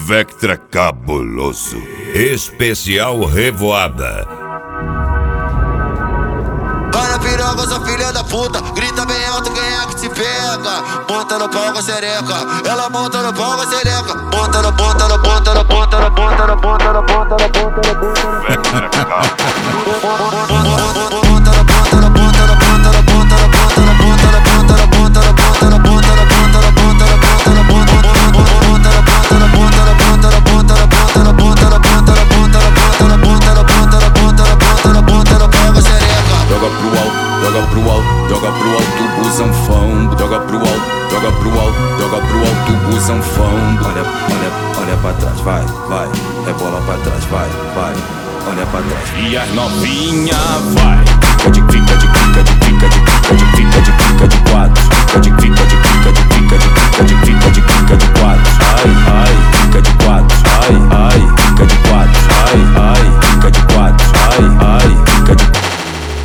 Vectra cabuloso. Especial Revoada. Vai na piroga, sua filha da puta. Grita bem alto, quem é que te pega? Monta no pau com a xereca. Ela monta no pau com a xereca. Monta no ponta, no ponta, no ponta, no ponta, no ponta, no ponta, no ponta, no ponta. Vectra cabuloso. Joga pro alto, o zanfão. Joga pro alto, joga pro alto, joga pro alto, o zanfão. Olha pra trás, vai, vai. Rebola pra trás, vai, vai. Olha pra trás. E as novinha, vai. Fica de quatro. Fica de quatro. Ai, ai, fica de quatro. Ai, ai, fica de quatro. Ai, ai, fica de quatro. Ai, ai, fica de quatro.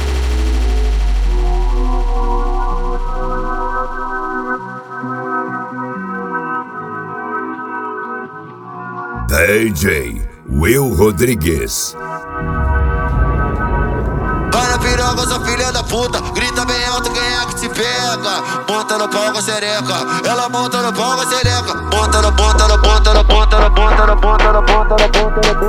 DJ Will Rodrigues. Vai na piroga, sua filha da puta. Grita bem alto, quem é que te pega? Monta no pau com a xereca. Ela monta no pau com a xereca. Monta no ponta, no ponta, no ponta, no ponta, no ponta, no ponta, no ponta, no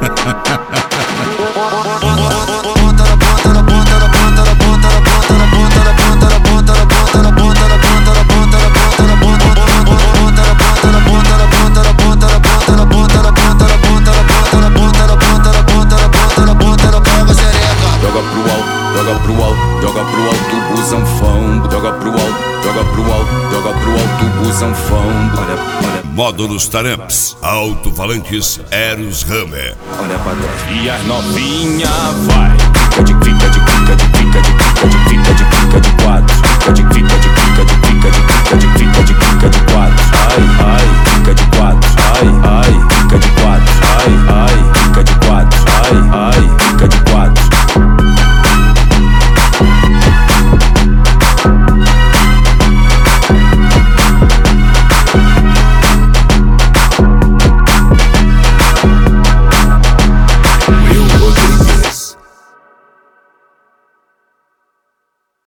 Joga pro alto, o zanfão. Joga pro alto, joga pro alto, joga pro alto, o zanfão. Olha. Módulos Taramps, alto-falantes Eros Hammer. Olha pra trás. E as novinha, vai. Fica de quatro. Fica de quatro. Ai, ai, fica de quatro.